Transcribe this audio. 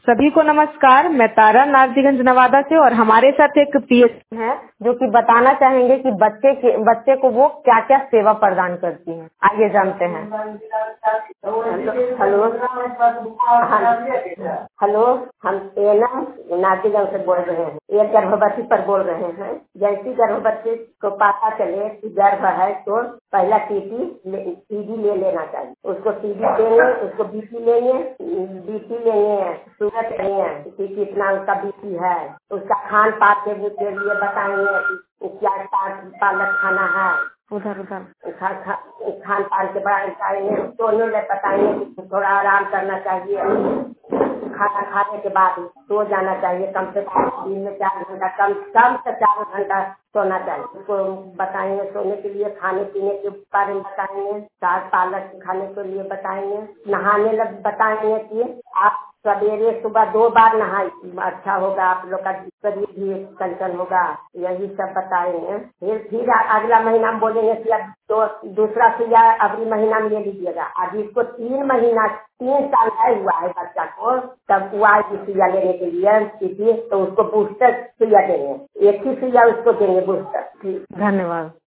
सभी को नमस्कार। मैं तारा नारजीगंज नवादा से और हमारे साथ एक पीएस है जो कि बताना चाहेंगे कि बच्चे को वो क्या क्या सेवा प्रदान करती हैं। आइए जानते हैं। हेलो हेलो, हम नारजीगंज से बोल रहे हैं। ये गर्भवती पर बोल रहे हैं। जैसी गर्भवती को पता चले कि गर्भ है तो पहला टीडी ले लेना चाहिए। उसको टीडी देंगे, उसको बीपी लेंगे, शुगर लेंगे कि कितना उसका बीपी है। उसका खान पान के लिए बताएंगे कि क्या पालक खाना है। उधर खान पान के बारे में बताएंगे। सोने में बताएंगे कि थोड़ा आराम करना चाहिए। खाना खाने के बाद सो जाना चाहिए। कम से कम दिन में 4 घंटा, कम से 4 घंटा सोना चाहिए। उसको बताएंगे सोने के लिए। खाने पीने के बारे में बताएंगे। साग पालक खाने के लिए बताएंगे। नहाने लग बताएंगे कि आप सवेरे सुबह 2 बार नहाए, अच्छा होगा। आप लोग का शरीर भी चंचल होगा। यही सब बताएंगे। फिर अगला महीना में बोलेंगे कि अब तो दूसरा सुइया अगले महीना में ले लीजिएगा। अब इसको 3 साल का हुआ है बच्चा को, तब हुआ है सुइया लेने के लिए तो उसको बूस्टर सुइया देंगे। एक ही सुइया उसको देंगे बूस्टर। धन्यवाद।